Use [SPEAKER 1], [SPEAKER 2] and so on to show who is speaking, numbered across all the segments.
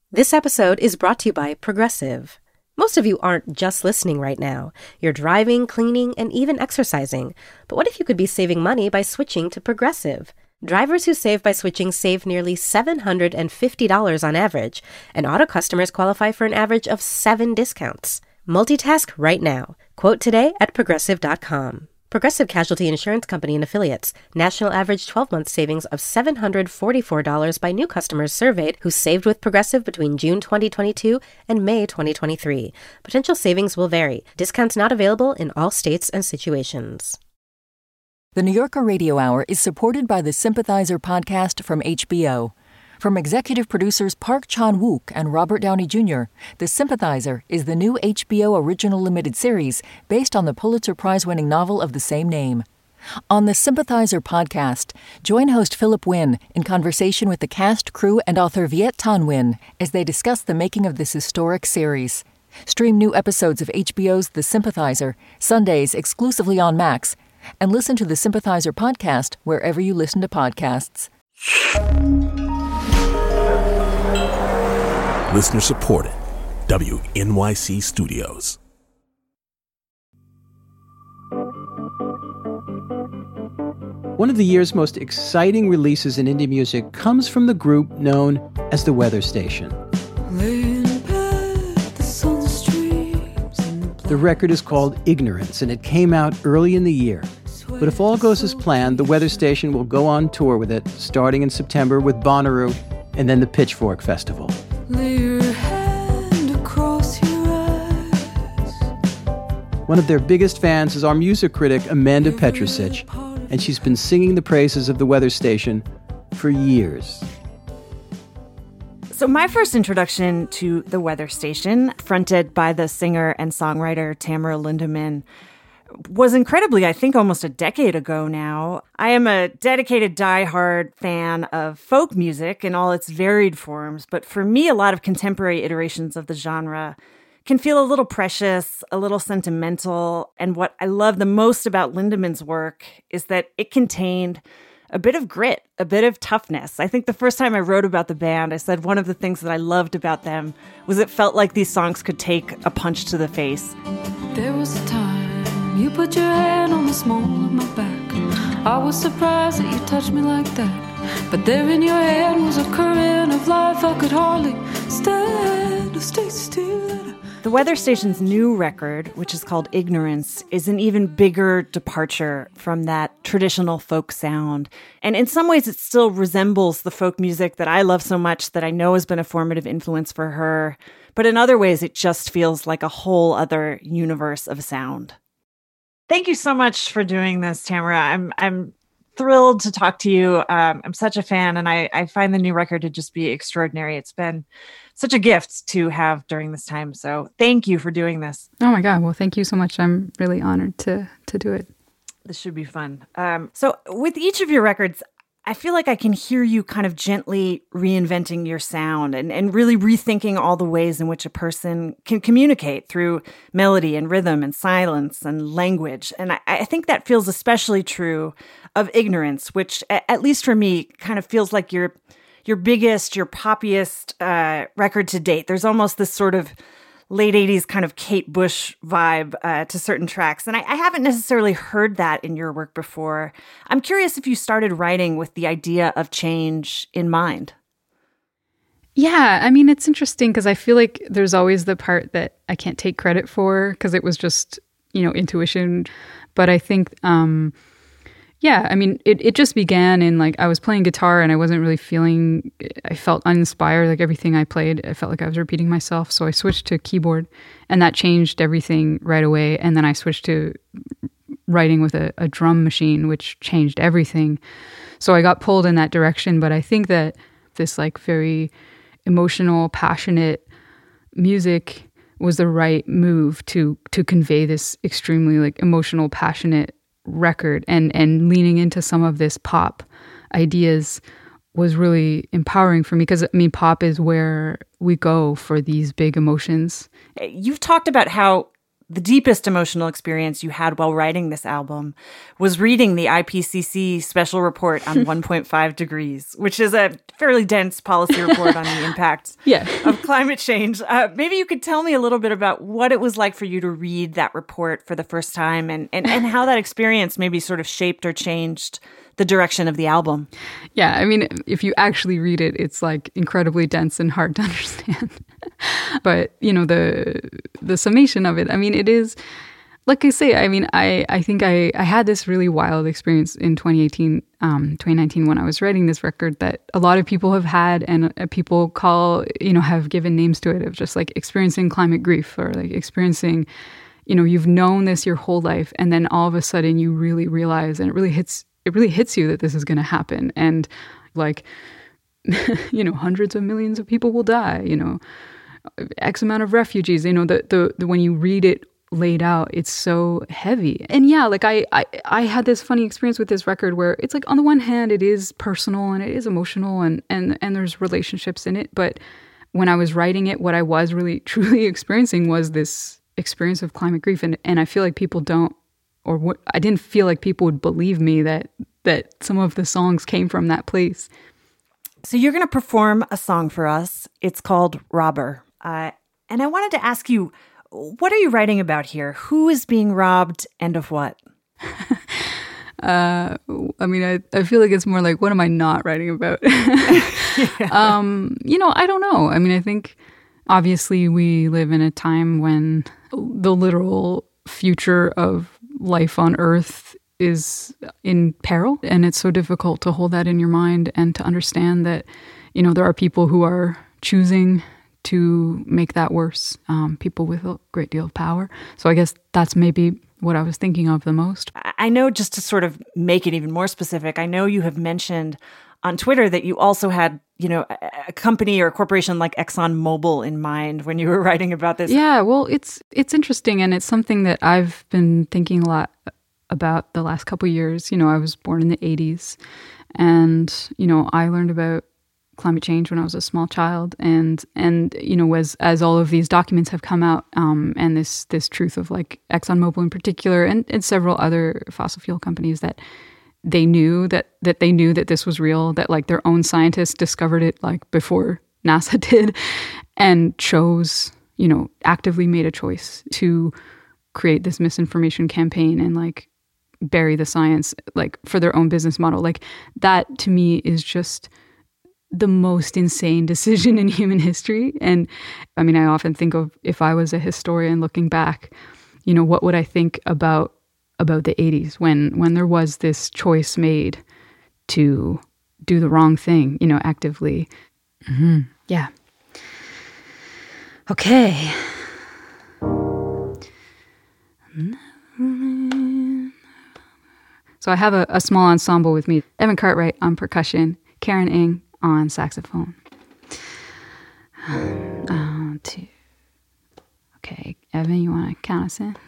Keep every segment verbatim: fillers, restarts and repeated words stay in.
[SPEAKER 1] This episode is brought to you by Progressive. Most of you aren't just listening right now. You're driving, cleaning, and even exercising. But what if you could be saving money by switching to Progressive? Drivers who save by switching save nearly seven hundred fifty dollars on average, and auto customers qualify for an average of seven discounts. Multitask right now. Quote today at progressive dot com. Progressive Casualty Insurance Company and Affiliates. National average twelve-month savings of seven hundred forty-four dollars by new customers surveyed who saved with Progressive between June twenty twenty-two and May twenty twenty-three. Potential savings will vary. Discounts not available in all states and situations.
[SPEAKER 2] The New Yorker Radio Hour is supported by the Sympathizer podcast from H B O. From executive producers Park Chan-wook and Robert Downey Junior, The Sympathizer is the new H B O original limited series based on the Pulitzer Prize-winning novel of the same name. On the Sympathizer podcast, join host Philip Wynn in conversation with the cast, crew, and author Viet Thanh Nguyen as they discuss the making of this historic series. Stream new episodes of H B O's The Sympathizer, Sundays exclusively on Max, and listen to the Sympathizer podcast wherever you listen to podcasts.
[SPEAKER 3] Listener supported. W N Y C Studios.
[SPEAKER 4] One of the year's most exciting releases in indie music comes from the group known as The Weather Station. The record is called Ignorance, and it came out early in the year. But if all goes as planned, The Weather Station will go on tour with it, starting in September with Bonnaroo and then the Pitchfork Festival.
[SPEAKER 5] Lay your hand across your eyes.
[SPEAKER 4] One of their biggest fans is our music critic, Amanda Petrusich, and she's been singing the praises of The Weather Station for years.
[SPEAKER 6] So my first introduction to The Weather Station, fronted by the singer and songwriter Tamara Lindemann, was incredibly, I think, almost a decade ago now. I am a dedicated diehard fan of folk music in all its varied forms, but for me, a lot of contemporary iterations of the genre can feel a little precious, a little sentimental, and what I love the most about Lindemann's work is that it contained a bit of grit, a bit of toughness. I think the first time I wrote about the band, I said one of the things that I loved about them was it felt like these songs could take a punch to the face.
[SPEAKER 5] There was a time you put your hand on the small of my back. I was surprised that you touched me like that. But there in your hand was a current of life I could hardly stand to stay still.
[SPEAKER 6] The Weather Station's new record, which is called Ignorance, is an even bigger departure from that traditional folk sound. And in some ways, it still resembles the folk music that I love so much that I know has been a formative influence for her. But in other ways, it just feels like a whole other universe of sound. Thank you so much for doing this, Tamara. I'm I'm thrilled to talk to you. Um, I'm such a fan, and I, I find the new record to just be extraordinary. It's been such a gift to have during this time. So thank you for doing this.
[SPEAKER 7] Oh my God. Well, thank you so much. I'm really honored to to do it.
[SPEAKER 6] This should be fun. Um, so with each of your records, I feel like I can hear you kind of gently reinventing your sound and, and really rethinking all the ways in which a person can communicate through melody and rhythm and silence and language. And I, I think that feels especially true of Ignorance, which, at least for me, kind of feels like your your biggest, your poppiest uh, record to date. There's almost this sort of late eighties kind of Kate Bush vibe uh, to certain tracks. And I, I haven't necessarily heard that in your work before. I'm curious if you started writing with the idea of change in mind.
[SPEAKER 7] Yeah, I mean, it's interesting because I feel like there's always the part that I can't take credit for because it was just, you know, intuition. But I think, um, yeah, I mean, it, it just began in like, I was playing guitar and I wasn't really feeling, I felt uninspired. Like everything I played, I felt like I was repeating myself. So I switched to keyboard and that changed everything right away. And then I switched to writing with a, a drum machine, which changed everything. So I got pulled in that direction. But I think that this like very emotional, passionate music was the right move to to convey this extremely like emotional, passionate record, and and leaning into some of this pop ideas was really empowering for me because I mean pop is where we go for these big emotions.
[SPEAKER 6] You've talked about how the deepest emotional experience you had while writing this album was reading the I P C C special report on one point five degrees, which is a fairly dense policy report on the impacts
[SPEAKER 7] yeah.
[SPEAKER 6] of climate change. Uh, maybe you could tell me a little bit about what it was like for you to read that report for the first time and, and, and how that experience maybe sort of shaped or changed the direction of the album.
[SPEAKER 7] Yeah, I mean, if you actually read it, it's like incredibly dense and hard to understand. But, you know, the the summation of it, I mean, it is, like I say, I mean, I, I think I, I had this really wild experience in twenty eighteen, um, twenty nineteen when I was writing this record that a lot of people have had and uh, people call, you know, have given names to it of just like experiencing climate grief or like experiencing, you know, you've known this your whole life and then all of a sudden you really realize and it really hits it really hits you that this is going to happen. And like, you know, hundreds of millions of people will die, you know, X amount of refugees, you know, the, the, the when you read it laid out, it's so heavy. And yeah, like I, I, I had this funny experience with this record where it's like, on the one hand, it is personal and it is emotional and, and, and there's relationships in it. But when I was writing it, what I was really, truly experiencing was this experience of climate grief. And, and I feel like people don't, or what, I didn't feel like people would believe me that that some of the songs came from that place.
[SPEAKER 6] So you're going to perform a song for us. It's called Robber. Uh, and I wanted to ask you, what are you writing about here? Who is being robbed and of what?
[SPEAKER 7] uh, I mean, I, I feel like it's more like, what am I not writing about? yeah. um, you know, I don't know. I mean, I think obviously we live in a time when the literal future of life on Earth is in peril, and it's so difficult to hold that in your mind and to understand that, you know, there are people who are choosing to make that worse, um, people with a great deal of power. So I guess that's maybe what I was thinking of the most.
[SPEAKER 6] I know, just to sort of make it even more specific, I know you have mentioned on Twitter that you also had, you know, a company or a corporation like ExxonMobil in mind when you were writing about this.
[SPEAKER 7] Yeah, well, it's it's interesting, and it's something that I've been thinking a lot about the last couple of years. You know, I was born in the eighties, and, you know, I learned about climate change when I was a small child, and and you know, as as all of these documents have come out, um, and this this truth of like ExxonMobil in particular, and, and several other fossil fuel companies that they knew that that they knew that this was real, that like their own scientists discovered it like before NASA did, and chose, you know, actively made a choice to create this misinformation campaign and like bury the science like for their own business model. Like that to me is just the most insane decision in human history. And I mean, I often think of, if I was a historian looking back, you know, what would I think about about the eighties when when there was this choice made to do the wrong thing, you know, actively. Mm-hmm. Yeah. Okay. So I have a, a small ensemble with me. Evan Cartwright on percussion, Karen Ng on saxophone. Um, two. Okay, Evan, you want to count us in?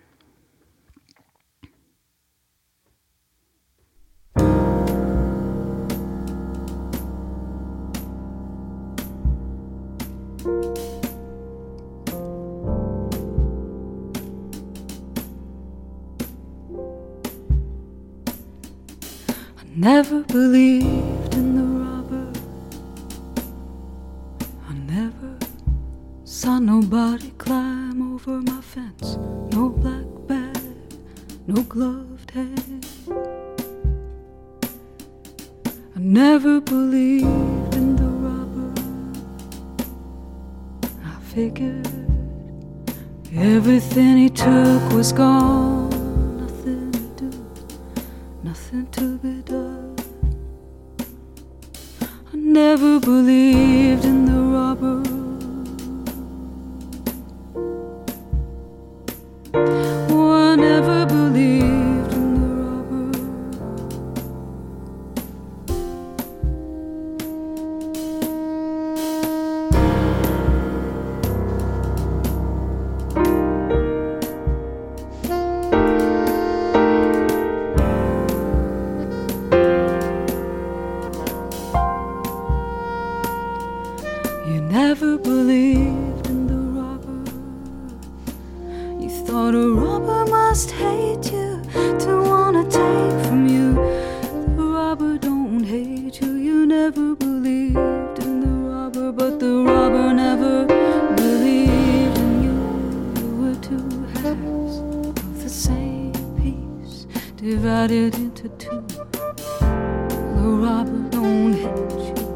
[SPEAKER 5] Never believed in the robber. I never saw nobody climb over my fence. No black bag, no gloved hand. I never believed in the robber. I figured everything he took was gone. Nothing to do, nothing to be done. I never believed in the robber. Oh, I never believed in the robber. You never believed in the robber. You thought What a robber must hate you to wanna take from you. The robber don't hate you. You never believed in the robber, but the robber never believed in you. You were two halves of the same piece, divided into two. The robber don't hate you.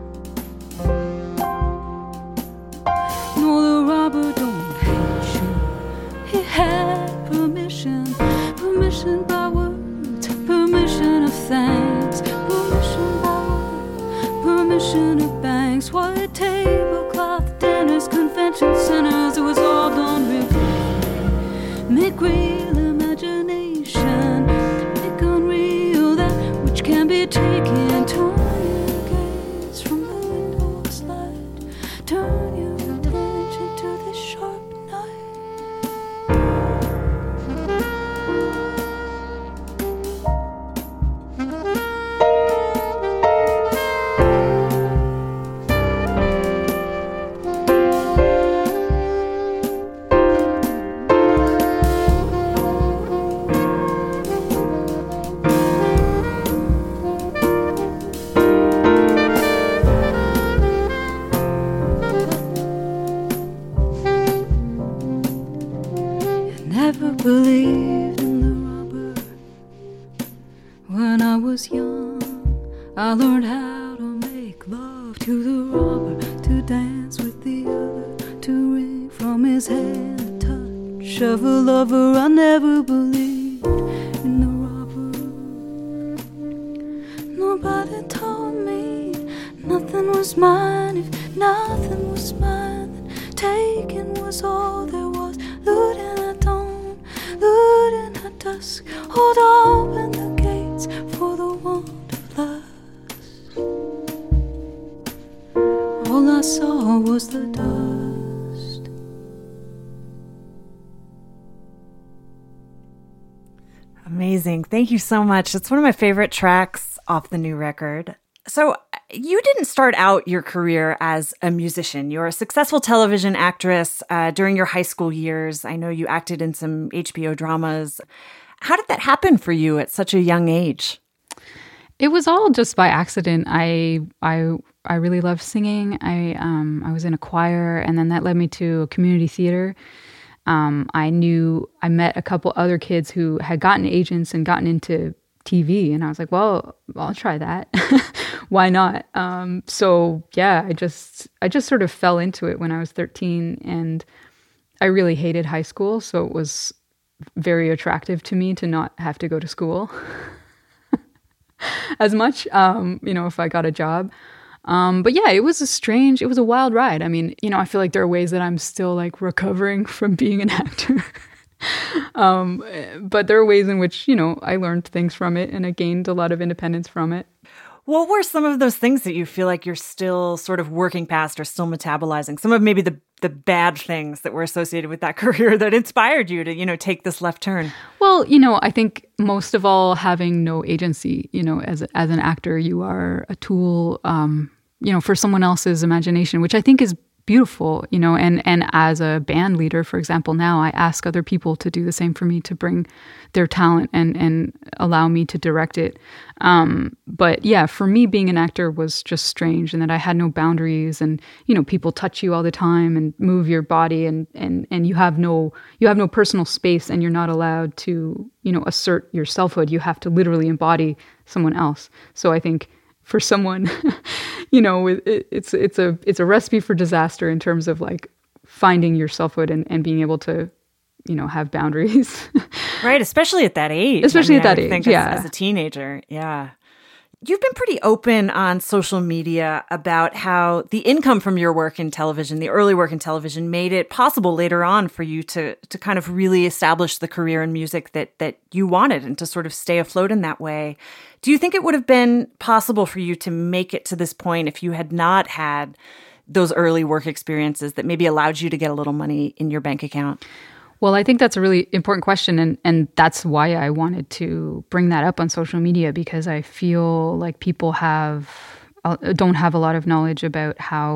[SPEAKER 5] No, the robber don't hate you. He had permission, permission by words, permission of thanks, permission by words, permission of banks, white tablecloth dinners, convention centers. It was all done real. Make real imagination, make unreal that which can be taken. Turn your gaze from the window's light, turn your attention to this sharp night. Never believed in the robber. When I was young, I learned how to make love to the robber, to dance with the other, to wring from his hand the touch of a lover. I never believed in the robber. Nobody told me nothing was mine. If nothing was mine, then taken was all there was. Looting at dawn, looting at dusk, hold open the gates for the want of lust. All I saw was the dust.
[SPEAKER 6] Amazing. Thank you so much. It's one of my favorite tracks off the new record. So you didn't start out your career as a musician. You're a successful television actress uh, during your high school years. I know you acted in some H B O dramas. How did that happen for you at such a young age?
[SPEAKER 7] It was all just by accident. I I I really loved singing. I um I was in a choir, and then that led me to a community theater. Um, I knew I met a couple other kids who had gotten agents and gotten into T V, and I was like, well, I'll try that. Why not? Um, so yeah, I just I just sort of fell into it when I was thirteen, and I really hated high school, so it was very attractive to me to not have to go to school as much, um, you know, if I got a job. Um, but yeah, it was a strange, it was a wild ride. I mean, you know, I feel like there are ways that I'm still like recovering from being an actor. um, but there are ways in which, you know, I learned things from it and I gained a lot of independence from it.
[SPEAKER 6] What were some of those things that you feel like you're still sort of working past or still metabolizing? Some of maybe the the bad things that were associated with that career that inspired you to, you know, take this left turn?
[SPEAKER 7] Well, you know, I think most of all, having no agency, you know, as as an actor, you are a tool, um, you know, for someone else's imagination, which I think is beautiful, you know, and, and as a band leader, for example, now I ask other people to do the same for me, to bring their talent and, and allow me to direct it. Um, but yeah, for me, being an actor was just strange, and that I had no boundaries, and, you know, people touch you all the time and move your body, and, and, and you have no, you have no personal space, and you're not allowed to, you know, assert your selfhood. You have to literally embody someone else. So I think for someone, you know, it, it's it's a it's a recipe for disaster in terms of like finding your selfhood and, and being able to, you know, have boundaries.
[SPEAKER 6] Right, especially at that age.
[SPEAKER 7] Especially
[SPEAKER 6] I mean,
[SPEAKER 7] at that
[SPEAKER 6] I would
[SPEAKER 7] age,
[SPEAKER 6] think
[SPEAKER 7] yeah.
[SPEAKER 6] As, as a teenager, yeah. You've been pretty open on social media about how the income from your work in television, the early work in television, made it possible later on for you to to kind of really establish the career in music that that you wanted and to sort of stay afloat in that way. Do you think it would have been possible for you to make it to this point if you had not had those early work experiences that maybe allowed you to get a little money in your bank account?
[SPEAKER 7] Well, I think that's a really important question, and, and that's why I wanted to bring that up on social media, because I feel like people have uh, don't have a lot of knowledge about how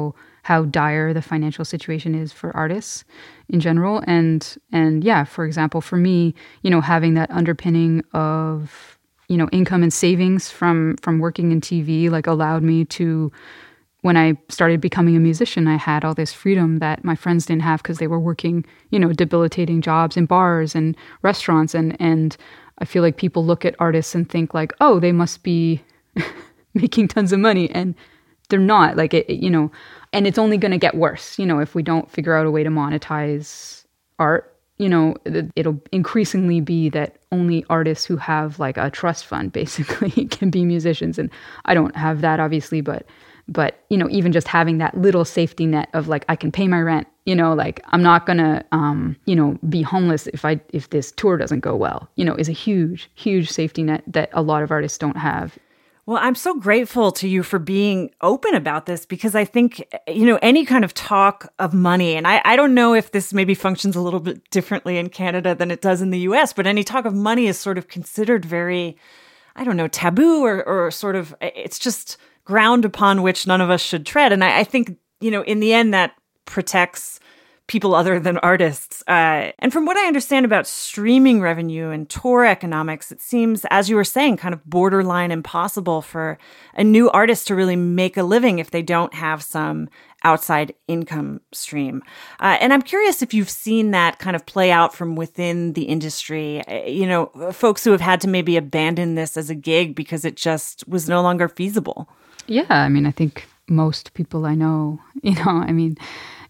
[SPEAKER 7] how dire the financial situation is for artists in general. And, and yeah, for example, for me, you know, having that underpinning of, you know, income and savings from, from working in T V, like allowed me to, when I started becoming a musician, I had all this freedom that my friends didn't have because they were working, you know, debilitating jobs in bars and restaurants. And, and I feel like people look at artists and think like, oh, they must be making tons of money. And they're not. Like, it, it, you know, and it's only going to get worse, you know, if we don't figure out a way to monetize art. You know, it'll increasingly be that only artists who have like a trust fund basically can be musicians. And I don't have that, obviously, but But, you know, even just having that little safety net of like, I can pay my rent, you know, like I'm not going to, um, you know, be homeless if I, if this tour doesn't go well, you know, is a huge, huge safety net that a lot of artists don't have.
[SPEAKER 6] Well, I'm so grateful to you for being open about this, because I think, you know, any kind of talk of money, and I, I don't know if this maybe functions a little bit differently in Canada than it does in the U S, but any talk of money is sort of considered very, I don't know, taboo or, or sort of, it's just ground upon which none of us should tread. And I, I think, you know, in the end, that protects people other than artists. Uh, and from what I understand about streaming revenue and tour economics, it seems, as you were saying, kind of borderline impossible for a new artist to really make a living if they don't have some outside income stream. Uh, and I'm curious if you've seen that kind of play out from within the industry, you know, folks who have had to maybe abandon this as a gig because it just was no longer feasible.
[SPEAKER 7] Yeah, I mean, I think most people I know, you know, I mean,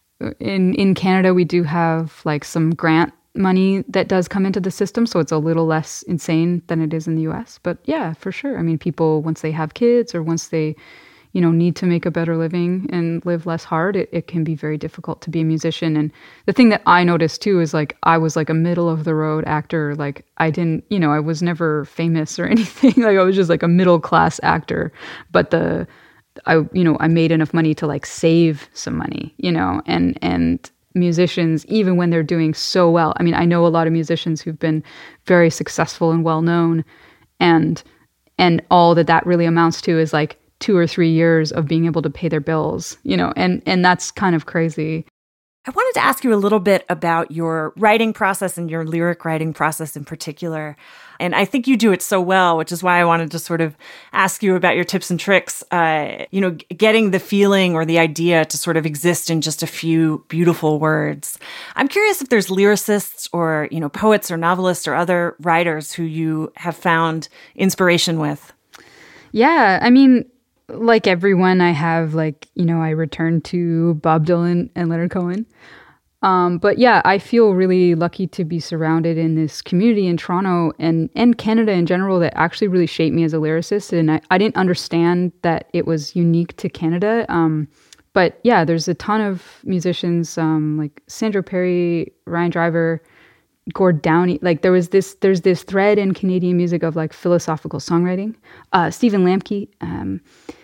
[SPEAKER 7] in in Canada, we do have like some grant money that does come into the system, so it's a little less insane than it is in the U S. But yeah, for sure. I mean, people, once they have kids or once they, you know, need to make a better living and live less hard, it, it can be very difficult to be a musician. And the thing that I noticed too is like, I was like a middle of the road actor. Like I didn't, you know, I was never famous or anything. Like I was just like a middle class actor, but the, I, you know, I made enough money to like save some money, you know, and, and musicians, even when they're doing so well. I mean, I know a lot of musicians who've been very successful and well known, and, and all that that really amounts to is like two or three years of being able to pay their bills, you know, and, and that's kind of crazy.
[SPEAKER 6] I wanted to ask you a little bit about your writing process and your lyric writing process in particular. And I think you do it so well, which is why I wanted to sort of ask you about your tips and tricks, uh, you know, getting the feeling or the idea to sort of exist in just a few beautiful words. I'm curious if there's lyricists or, you know, poets or novelists or other writers who you have found inspiration with.
[SPEAKER 7] Yeah, I mean, like everyone, I have like, you know, I return to Bob Dylan and Leonard Cohen. Um, but yeah, I feel really lucky to be surrounded in this community in Toronto and, and Canada in general that actually really shaped me as a lyricist. And I, I didn't understand that it was unique to Canada. Um, but yeah, there's a ton of musicians um, like Sandro Perry, Ryan Driver, Gord Downie. Like there was this, there's this thread in Canadian music of like philosophical songwriting. Uh, Stephen Lamke, um,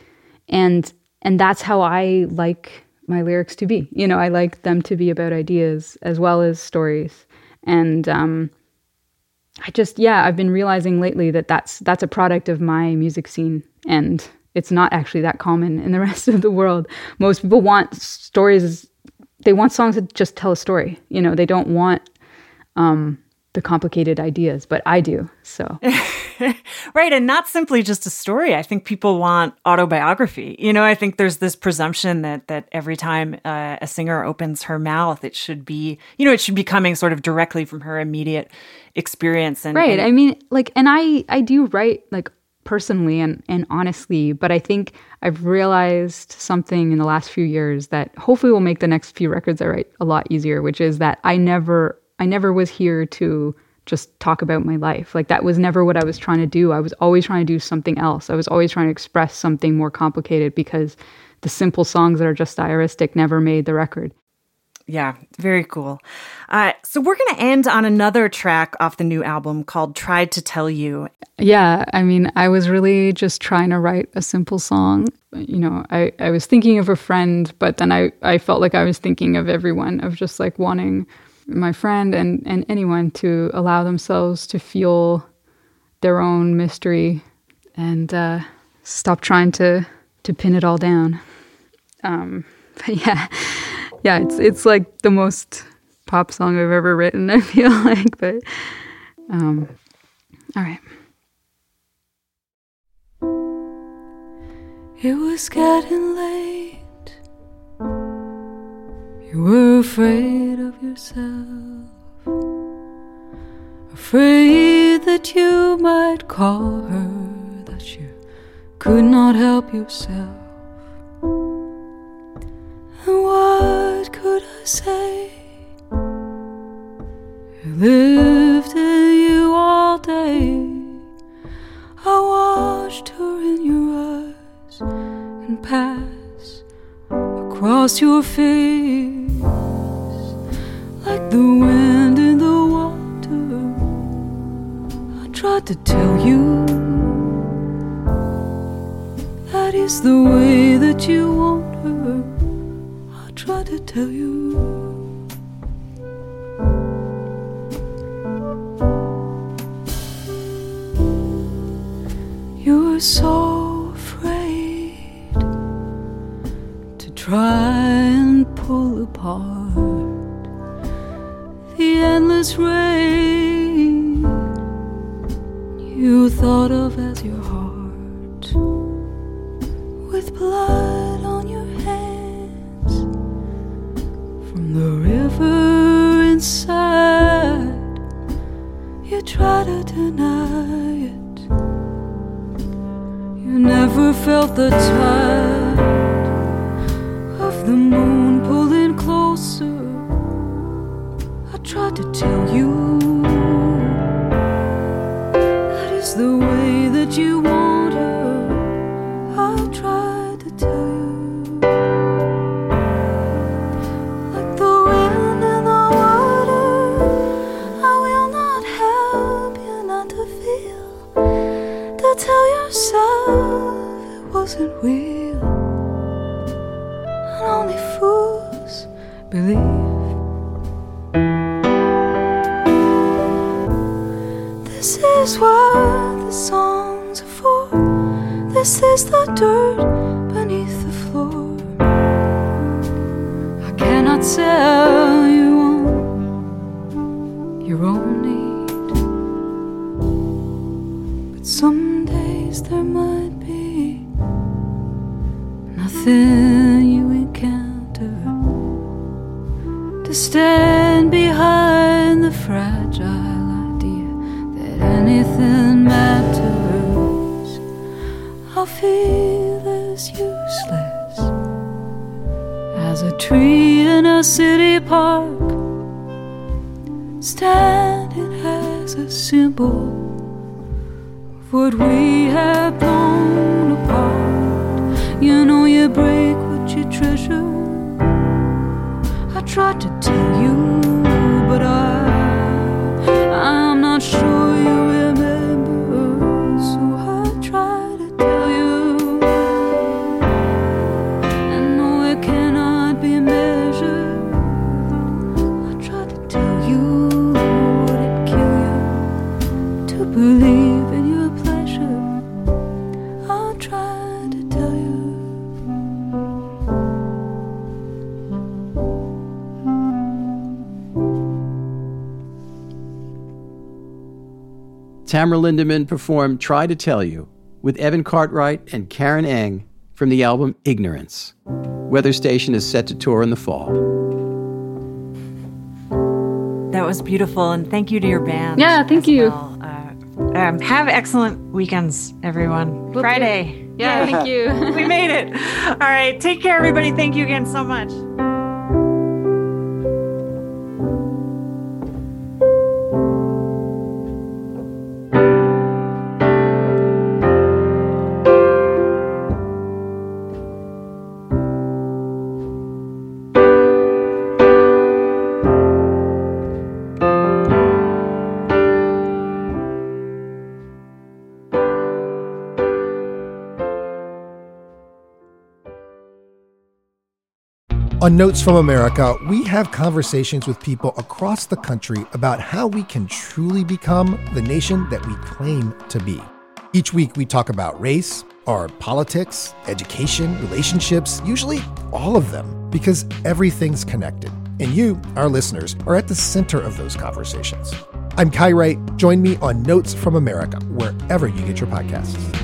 [SPEAKER 7] and and that's how I like my lyrics to be. You know, I like them to be about ideas as well as stories. And um, I just, yeah, I've been realizing lately that that's that's a product of my music scene, and it's not actually that common in the rest of the world. Most people want stories. They want songs that just tell a story. You know, they don't want um, the complicated ideas, but I do. So.
[SPEAKER 6] Right. And not simply just a story. I think people want autobiography. You know, I think there's this presumption that that every time uh, a singer opens her mouth, it should be, you know, it should be coming sort of directly from her immediate experience. And,
[SPEAKER 7] right.
[SPEAKER 6] And,
[SPEAKER 7] I mean, like, and I, I do write like personally and, and honestly, but I think I've realized something in the last few years that hopefully will make the next few records I write a lot easier, which is that I never, I never was here to just talk about my life. Like that was never what I was trying to do. I was always trying to do something else. I was always trying to express something more complicated because the simple songs that are just stylistic never made the record.
[SPEAKER 6] Yeah, very cool. Uh, so we're going to end on another track off the new album called Tried to Tell You.
[SPEAKER 7] Yeah, I mean, I was really just trying to write a simple song. You know, I, I was thinking of a friend, but then I, I felt like I was thinking of everyone, of just like wanting my friend and, and anyone to allow themselves to feel their own mystery and uh, stop trying to, to pin it all down. Um, But yeah, yeah, it's it's like the most pop song I've ever written, I feel like. But um, all right.
[SPEAKER 5] It was getting late. You were afraid of yourself, afraid that you might call her, that you could not help yourself. And what could I say? I lived in you all day. I watched her in your eyes and pass across your face like the wind in the water. I tried to tell you that is the way that you want her. I tried to tell you. You were so afraid to try and pull apart the endless rain you thought of as your heart, with blood on your hands from the river inside. You try to deny it. You never felt the tide of the moon pulling closer. I tried to tell you that is the way that you want her. I tried to tell you, like the wind in the water, I will not help you not to feel, to tell yourself it wasn't real, and only fools believe. This is what the songs are for. This is the dirt beneath the floor. I cannot sell you on your own need, but some days there might be nothing you encounter to stand behind the fragile idea that anything matters. I'll feel as useless as a tree in a city park, standing as a symbol of what we have blown apart. You know you break what you treasure. I tried to tell you, but I, I'm not sure you remember. So I tried to tell you, and no, it cannot be measured. I tried to tell you, would it kill you to believe in your pleasure? I tried to tell you.
[SPEAKER 4] Tamara Lindemann performed Try to Tell You with Evan Cartwright and Karen Eng from the album Ignorance. Weather Station is set to tour in the fall.
[SPEAKER 6] That was beautiful, and thank you to your band.
[SPEAKER 7] Yeah, thank you.
[SPEAKER 6] Well. Uh, um, have excellent weekends, everyone.
[SPEAKER 7] We'll
[SPEAKER 6] Friday.
[SPEAKER 7] Do. Yeah, thank you.
[SPEAKER 6] We made it. All right, take care, everybody. Thank you again so much.
[SPEAKER 8] On Notes from America, we have conversations with people across the country about how we can truly become the nation that we claim to be. Each week, we talk about race, Are politics, education, relationships, usually all of them, because everything's connected. And you, our listeners, are at the center of those conversations. I'm Kai Wright. Join me on Notes from America, wherever you get your podcasts.